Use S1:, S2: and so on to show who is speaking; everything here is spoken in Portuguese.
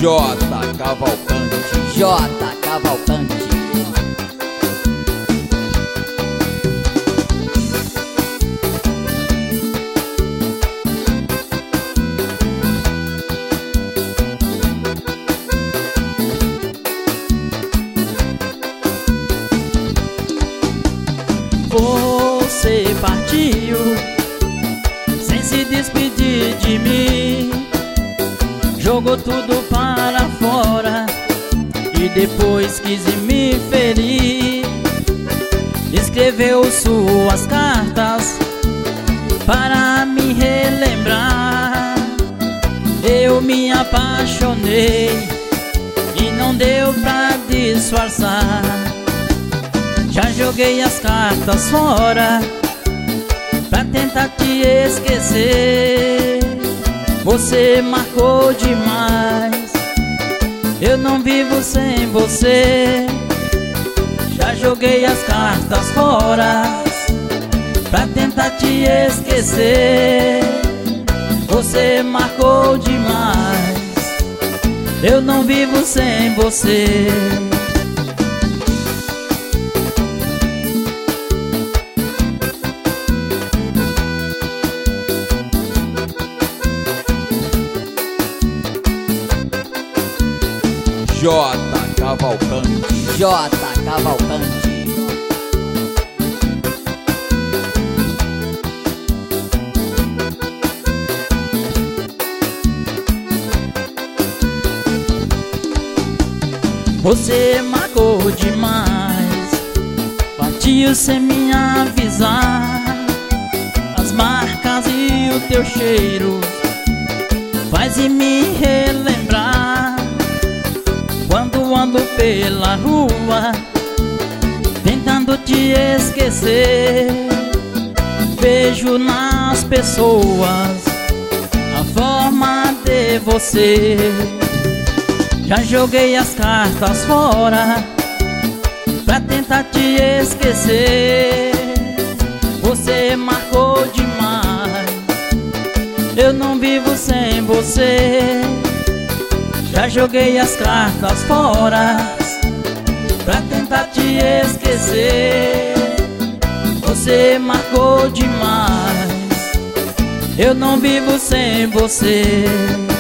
S1: J Cavalcante.
S2: J Cavalcante.
S3: Você partiu sem se despedir de mim, jogou tudo para fora e depois quis me ferir. Escreveu suas cartas para me relembrar. Eu me apaixonei e não deu pra disfarçar. Já joguei as cartas fora pra tentar te esquecer. Você marcou demais, eu não vivo sem você. Já joguei as cartas fora pra tentar te esquecer. Você marcou demais, eu não vivo sem você.
S1: J Cavalcante.
S2: J Cavalcante.
S3: Você marcou demais, partiu sem me avisar. As marcas e o teu cheiro faz me relembrar. Quando ando pela rua tentando te esquecer, vejo nas pessoas a forma de você. Já joguei as cartas fora pra tentar te esquecer. Você marcou demais, eu não vivo sem você. Já joguei as cartas fora pra tentar te esquecer. Você marcou demais, eu não vivo sem você.